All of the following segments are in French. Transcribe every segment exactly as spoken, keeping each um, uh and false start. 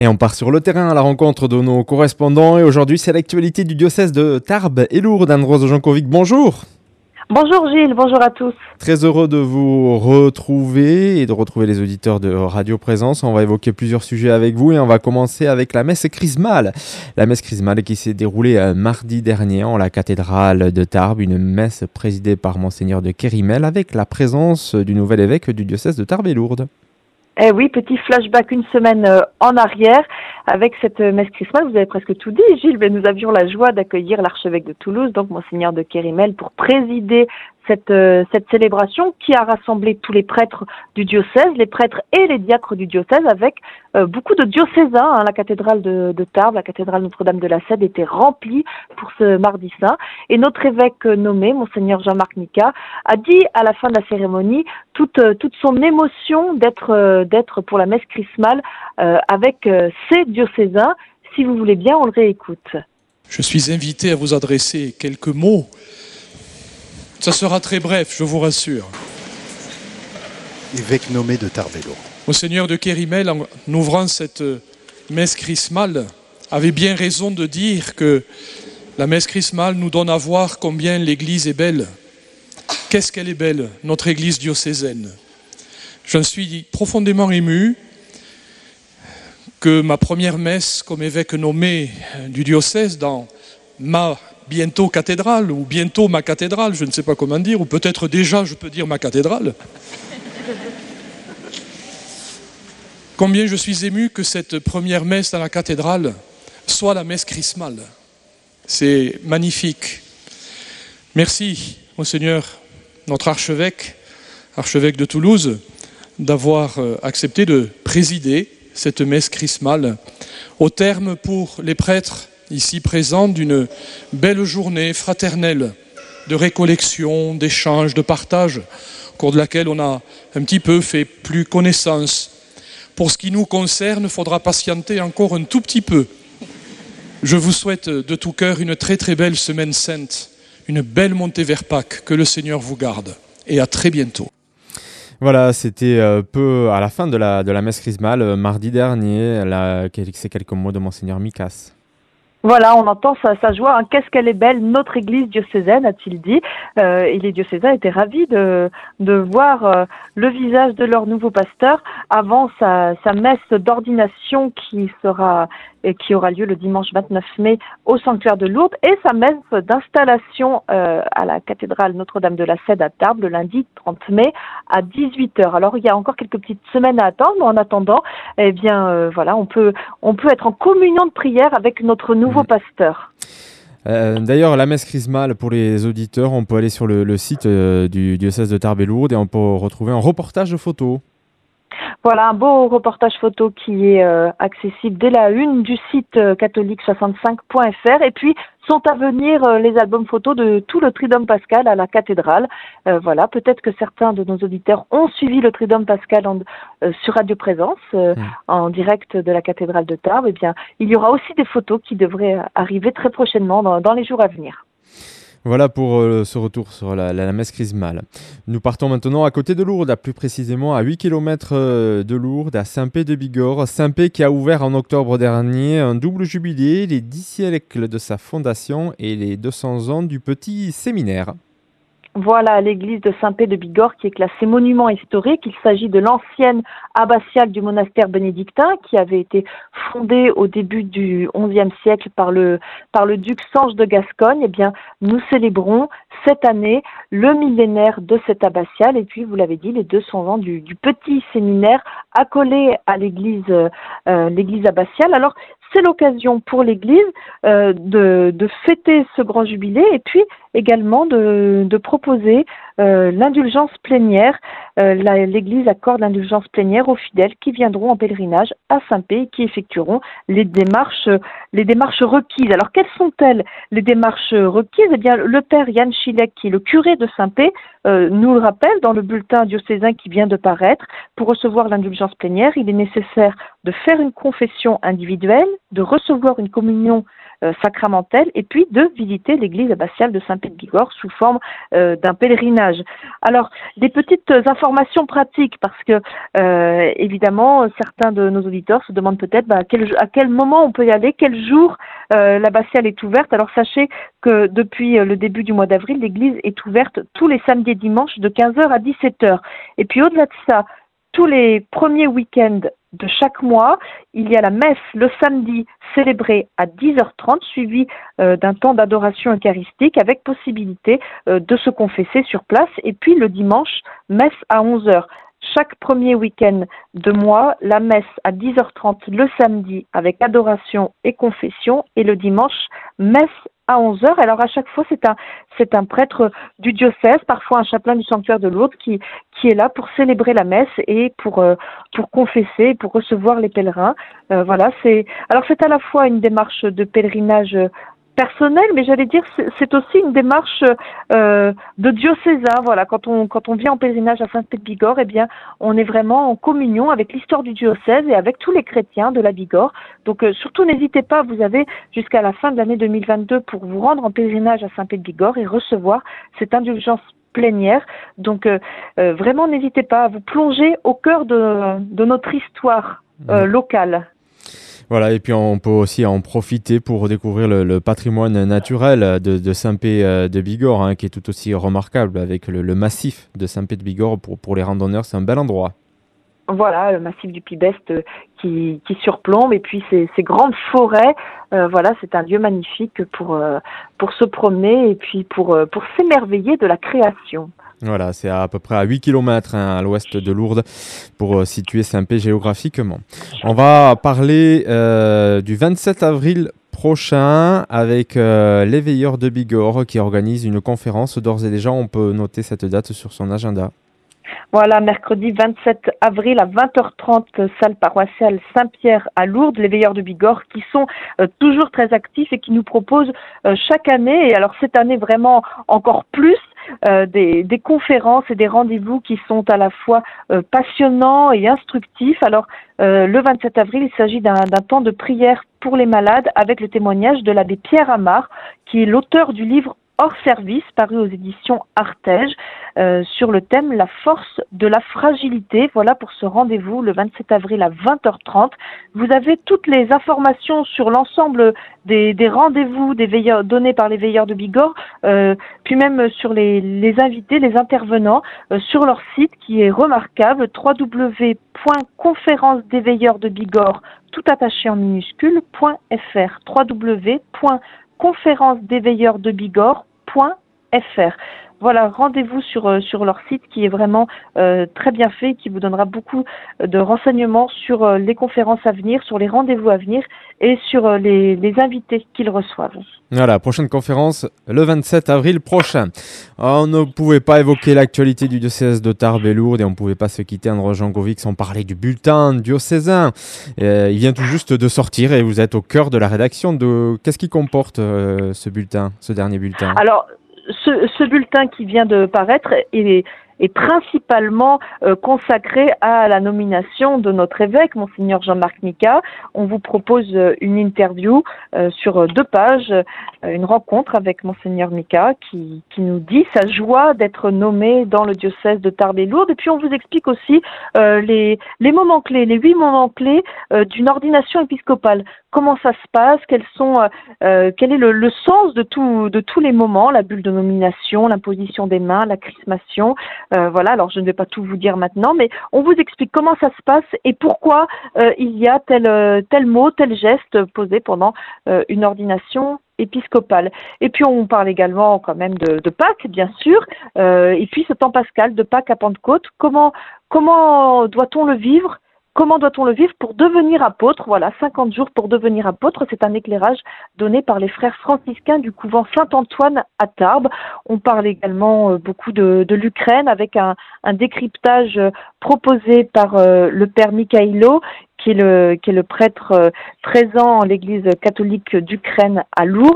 Et on part sur le terrain à la rencontre de nos correspondants. Et aujourd'hui, c'est l'actualité du diocèse de Tarbes et Lourdes. Anne-Rose Jankovic, bonjour. Bonjour Gilles, bonjour à tous. Très heureux de vous retrouver et de retrouver les auditeurs de Radio Présence. On va évoquer plusieurs sujets avec vous et on va commencer avec la messe chrismale. La messe chrismale qui s'est déroulée mardi dernier en la cathédrale de Tarbes. Une messe présidée par Monseigneur de Kérimel avec la présence du nouvel évêque du diocèse de Tarbes et Lourdes. Eh oui, petit flashback une semaine euh, en arrière avec cette euh, messe chrismale. Vous avez presque tout dit, Gilles. Mais nous avions la joie d'accueillir l'archevêque de Toulouse, donc Monseigneur de Kérimel, pour présider cette euh, cette célébration qui a rassemblé tous les prêtres du diocèse, les prêtres et les diacres du diocèse, avec euh, beaucoup de diocésains. Hein. La cathédrale de, de Tarbes, la cathédrale Notre-Dame de la Cède était remplie pour ce mardi saint. Et notre évêque nommé, Monseigneur Jean-Marc Nica, a dit à la fin de la cérémonie toute euh, toute son émotion d'être euh, d'être pour la messe chrismale euh, avec euh, ces diocésains. Si vous voulez bien, on le réécoute. Je suis invité à vous adresser quelques mots. Ça sera très bref, je vous rassure. Évêque nommé de Tarbes et Lourdes. Monseigneur de Kérimel, en ouvrant cette messe chrismale, avait bien raison de dire que la messe chrismale nous donne à voir combien l'Église est belle. Qu'est-ce qu'elle est belle, notre Église diocésaine. J'en suis profondément ému que ma première messe comme évêque nommé du diocèse dans ma bientôt cathédrale, ou bientôt ma cathédrale, je ne sais pas comment dire, ou peut-être déjà je peux dire ma cathédrale. Combien je suis ému que cette première messe dans la cathédrale soit la messe chrismale. C'est magnifique. Merci, Monseigneur, notre archevêque, archevêque de Toulouse, d'avoir accepté de présider cette messe chrismale au terme pour les prêtres ici présents d'une belle journée fraternelle de récollection, d'échange, de partage, au cours de laquelle on a un petit peu fait plus connaissance. Pour ce qui nous concerne, il faudra patienter encore un tout petit peu. Je vous souhaite de tout cœur une très très belle semaine sainte, une belle montée vers Pâques, que le Seigneur vous garde, et à très bientôt. Voilà, c'était euh, peu à la fin de la, de la messe chrismale, euh, mardi dernier, la, c'est quelques mots de Monseigneur Micas. Voilà, on entend sa, sa joie. Hein. Qu'est-ce qu'elle est belle, notre église diocésaine, a-t-il dit. Euh, et les diocésains étaient ravis de, de voir euh, le visage de leur nouveau pasteur avant sa, sa messe d'ordination qui sera et qui aura lieu le dimanche vingt-neuf mai au sanctuaire de Lourdes, et sa messe d'installation euh, à la cathédrale Notre-Dame de la Cède à Tarbes le lundi trente mai à dix-huit heures. Alors il y a encore quelques petites semaines à attendre, mais en attendant, eh bien euh, voilà, on peut on peut être en communion de prière avec notre nouveau mmh. pasteur. Euh, d'ailleurs, la messe chrismale, pour les auditeurs, on peut aller sur le, le site euh, du diocèse de Tarbes et Lourdes et on peut retrouver un reportage photo. Voilà, un beau reportage photo qui est euh, accessible dès la une du site euh, catholique soixante-cinq point f r. Et puis, sont à venir euh, les albums photos de tout le Triduum Pascal à la cathédrale. Euh, voilà, peut-être que certains de nos auditeurs ont suivi le Triduum Pascal en, euh, sur Radio Présence, euh, mmh. en direct de la cathédrale de Tarbes. Eh bien, il y aura aussi des photos qui devraient arriver très prochainement dans, dans les jours à venir. Voilà pour euh, ce retour sur la, la, la messe chrismale. Nous partons maintenant à côté de Lourdes, plus précisément à huit kilomètres de Lourdes, à Saint-Pé-de-Bigorre. Saint-Pé qui a ouvert en octobre dernier un double jubilé, les dix siècles de sa fondation et les deux cents ans du petit séminaire. Voilà l'église de Saint-Pé-de-Bigorre qui est classée monument historique. Il s'agit de l'ancienne abbatiale du monastère bénédictin qui avait été fondée au début du onzième siècle par le, par le duc Sanche de Gascogne. Eh bien, nous célébrons cette année le millénaire de cette abbatiale et puis, vous l'avez dit, les deux cents ans du, du petit séminaire accolé à l'église, euh, l'église abbatiale. Alors, c'est l'occasion pour l'Église euh, de, de fêter ce grand jubilé et puis également de, de proposer euh, l'indulgence plénière. Euh, la, L'Église accorde l'indulgence plénière aux fidèles qui viendront en pèlerinage à Saint-Pé et qui effectueront les démarches, les démarches requises. Alors, quelles sont-elles, les démarches requises? Eh bien, le père Yann Chilek, qui est le curé de Saint-Pé, euh, nous le rappelle dans le bulletin diocésain qui vient de paraître. Pour recevoir l'indulgence plénière, il est nécessaire de faire une confession individuelle, de recevoir une communion euh, sacramentelle et puis de visiter l'église abbatiale de Saint-Pé-de-Bigorre sous forme euh, d'un pèlerinage. Alors, des petites informations pratiques parce que, euh, évidemment, certains de nos auditeurs se demandent peut-être bah, à, quel, à quel moment on peut y aller, quel jour euh, l'abbatiale est ouverte. Alors, sachez que depuis le début du mois d'avril, l'église est ouverte tous les samedis et dimanches de quinze heures à dix-sept heures. Et puis, au-delà de ça, tous les premiers week-ends de chaque mois, il y a la messe le samedi célébrée à dix heures trente, suivie euh, d'un temps d'adoration eucharistique avec possibilité euh, de se confesser sur place. Et puis le dimanche, messe à onze heures. Chaque premier week-end de mois, la messe à dix heures trente le samedi avec adoration et confession. Et le dimanche, messe à onze heures. Alors à chaque fois, c'est un, c'est un prêtre du diocèse, parfois un chapelain du sanctuaire de Lourdes qui, qui est là pour célébrer la messe et pour, euh, pour confesser, pour recevoir les pèlerins. Euh, voilà, c'est, alors c'est à la fois une démarche de pèlerinage personnel, mais j'allais dire c'est, c'est aussi une démarche euh, de diocésain. Voilà, quand on quand on vient en pèlerinage à Saint-Pé-de-Bigorre, eh bien, on est vraiment en communion avec l'histoire du diocèse et avec tous les chrétiens de la Bigorre. Donc euh, surtout n'hésitez pas, vous avez jusqu'à la fin de l'année deux mille vingt-deux pour vous rendre en pèlerinage à Saint-Pé-de-Bigorre et recevoir cette indulgence plénière. Donc euh, euh, vraiment n'hésitez pas à vous plonger au cœur de de notre histoire euh, locale. Voilà, et puis on peut aussi en profiter pour découvrir le, le patrimoine naturel de, de Saint-Pé-de-Bigorre, hein, qui est tout aussi remarquable avec le, le massif de Saint-Pé-de-Bigorre pour, pour les randonneurs. C'est un bel endroit. Voilà, le massif du Pibest euh, qui, qui surplombe et puis ces, ces grandes forêts. Euh, voilà, c'est un lieu magnifique pour, euh, pour se promener et puis pour, euh, pour s'émerveiller de la création. Voilà, c'est à peu près à huit kilomètres hein, à l'ouest de Lourdes pour euh, situer Saint-Pé géographiquement. On va parler euh, du vingt-sept avril prochain avec euh, les Veilleurs de Bigorre qui organise une conférence. D'ores et déjà, on peut noter cette date sur son agenda. Voilà, mercredi vingt-sept avril à vingt heures trente, salle paroissiale Saint-Pierre à Lourdes, les Veilleurs de Bigorre qui sont euh, toujours très actifs et qui nous proposent euh, chaque année, et alors cette année vraiment encore plus, euh, des, des conférences et des rendez-vous qui sont à la fois euh, passionnants et instructifs. Alors euh, le vingt-sept avril, il s'agit d'un, d'un temps de prière pour les malades avec le témoignage de l'abbé Pierre Amar, qui est l'auteur du livre Hors service, paru aux éditions Artege, euh, sur le thème La force de la fragilité. Voilà pour ce rendez-vous le vingt-sept avril à vingt heures trente. Vous avez toutes les informations sur l'ensemble des, des rendez-vous des veilleurs, donnés par les Veilleurs de Bigorre, euh, puis même sur les, les invités, les intervenants, euh, sur leur site qui est remarquable, w w w point conférence des veilleurs de Bigorre, tout attaché en minuscule, .fr, w w w point conférence des veilleurs de Bigorre point fr. Voilà, rendez-vous sur, euh, sur leur site qui est vraiment euh, très bien fait, qui vous donnera beaucoup de renseignements sur euh, les conférences à venir, sur les rendez-vous à venir et sur euh, les, les invités qu'ils reçoivent. Voilà, prochaine conférence le vingt-sept avril prochain. On ne pouvait pas évoquer l'actualité du diocèse de Tarbes et Lourdes et on ne pouvait pas se quitter, André Jankovic, sans parler du bulletin diocésain. Euh, il vient tout juste de sortir et vous êtes au cœur de la rédaction. De... Qu'est-ce qui comporte euh, ce bulletin, ce dernier bulletin ? Alors, ce, ce bulletin qui vient de paraître est, est principalement euh, consacré à la nomination de notre évêque, Monseigneur Jean-Marc Mika. On vous propose euh, une interview euh, sur deux pages, euh, une rencontre avec Monseigneur Mika qui, qui nous dit sa joie d'être nommé dans le diocèse de Tarbes et Lourdes. Et puis on vous explique aussi euh, les, les moments clés, les huit moments clés euh, d'une ordination épiscopale. Comment ça se passe, quels sont, euh, quel est le, le sens de, tout, de tous les moments, la bulle de nomination, l'imposition des mains, la chrismation. Euh, voilà, alors je ne vais pas tout vous dire maintenant, mais on vous explique comment ça se passe et pourquoi euh, il y a tel, euh, tel mot, tel geste posé pendant euh, une ordination épiscopale. Et puis on parle également quand même de, de Pâques, bien sûr, euh, et puis ce temps pascal de Pâques à Pentecôte. Comment, comment doit-on le vivre ? Comment doit-on le vivre pour devenir apôtre ? Voilà, cinquante jours pour devenir apôtre. C'est un éclairage donné par les frères franciscains du couvent Saint-Antoine à Tarbes. On parle également beaucoup de, de l'Ukraine avec un, un décryptage proposé par euh, le père Mikhaïlo, qui est le, qui est le prêtre euh, présent en l'église catholique d'Ukraine à Lourdes.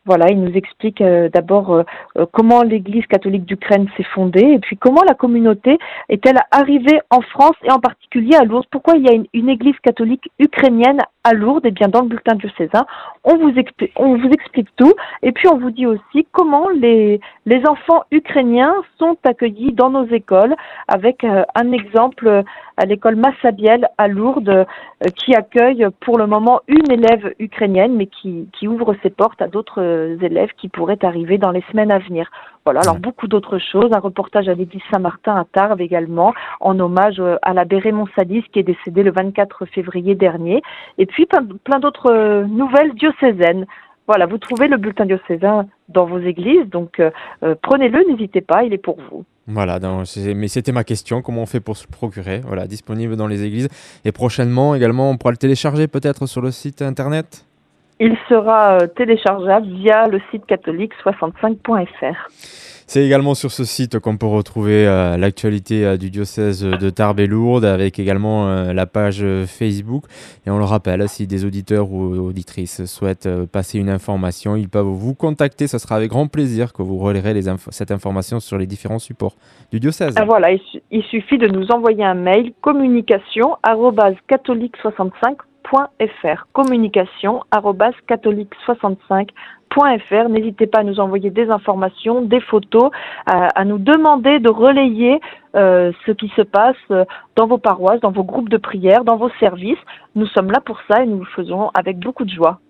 Voilà, il nous explique euh, d'abord euh, euh, comment l'Église catholique d'Ukraine s'est fondée et puis comment la communauté est-elle arrivée en France et en particulier à Lourdes. Pourquoi il y a une, une Église catholique ukrainienne à Lourdes? Eh bien, dans le bulletin diocésain, on vous explique, on vous explique tout et puis on vous dit aussi comment les, les enfants ukrainiens sont accueillis dans nos écoles avec euh, un exemple euh, à l'école Massabielle à Lourdes euh, qui accueille pour le moment une élève ukrainienne mais qui, qui ouvre ses portes à d'autres élèves qui pourraient arriver dans les semaines à venir. Voilà, alors beaucoup d'autres choses, un reportage à l'église Saint-Martin à Tarbes également, en hommage à l'abbé Raymond Salis qui est décédé le vingt-quatre février dernier, et puis plein, plein d'autres nouvelles diocésaines. Voilà, vous trouvez le bulletin diocésain dans vos églises, donc euh, prenez-le, n'hésitez pas, il est pour vous. Voilà, donc, mais c'était ma question, comment on fait pour se le procurer? Voilà, disponible dans les églises, et prochainement également on pourra le télécharger peut-être sur le site internet? Il sera euh, téléchargeable via le site catholique soixante-cinq point f r. C'est également sur ce site qu'on peut retrouver euh, l'actualité euh, du diocèse de Tarbes et Lourdes, avec également euh, la page Facebook. Et on le rappelle, si des auditeurs ou auditrices souhaitent euh, passer une information, ils peuvent vous contacter. Ce sera avec grand plaisir que vous relayerez les inf- cette information sur les différents supports du diocèse. Ah, voilà, il, su- il suffit de nous envoyer un mail communication arobase catholique soixante-cinq point f r. communication arobase catholique soixante-cinq point f r. N'hésitez pas à nous envoyer des informations, des photos, à, à nous demander de relayer euh, ce qui se passe dans vos paroisses, dans vos groupes de prière, dans vos services. Nous sommes là pour ça et nous le faisons avec beaucoup de joie.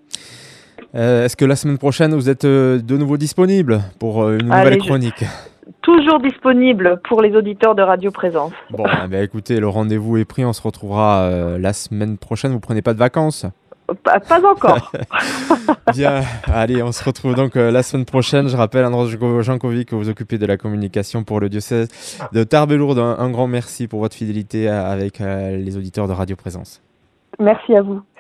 Euh, est-ce que la semaine prochaine, vous êtes euh, de nouveau disponible pour euh, une nouvelle Allez, chronique? je... Toujours disponible pour les auditeurs de Radio Présence. Bon, eh bien, écoutez, le rendez-vous est pris. On se retrouvera euh, la semaine prochaine. Vous prenez pas de vacances? Pas, pas encore. Bien, allez, on se retrouve donc euh, la semaine prochaine. Je rappelle, Andros Jankovic, que vous occupez de la communication pour le diocèse de Tarbes et Lourdes. Un, un grand merci pour votre fidélité avec euh, les auditeurs de Radio Présence. Merci à vous.